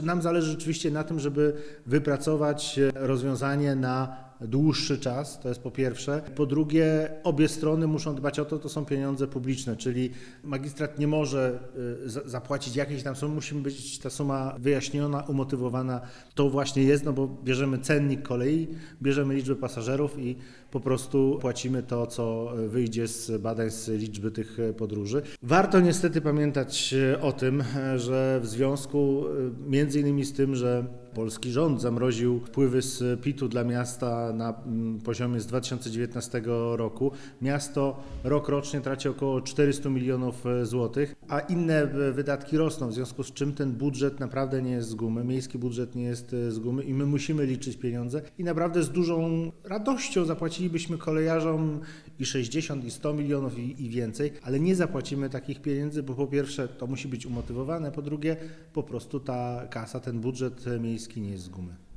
Nam zależy rzeczywiście na tym, żeby wypracować rozwiązanie na dłuższy czas, to jest po pierwsze. Po drugie, obie strony muszą dbać o to, to są pieniądze publiczne, czyli magistrat nie może zapłacić jakiejś tam sumy, musi być ta suma wyjaśniona, umotywowana. To właśnie jest, no bo bierzemy cennik kolei, bierzemy liczbę pasażerów i po prostu płacimy to, co wyjdzie z badań, z liczby tych podróży. Warto niestety pamiętać o tym, że w związku między innymi z tym, że polski rząd zamroził wpływy z PIT-u dla miasta na poziomie z 2019 roku. Miasto rocznie traci około 400 milionów złotych, a inne wydatki rosną, w związku z czym ten budżet naprawdę nie jest z gumy, miejski budżet nie jest z gumy i my musimy liczyć pieniądze i naprawdę z dużą radością zapłacilibyśmy kolejarzom i 60 i 100 milionów i więcej, ale nie zapłacimy takich pieniędzy, bo po pierwsze to musi być umotywowane, po drugie po prostu ta kasa, ten budżet miejski nie jest z gumy.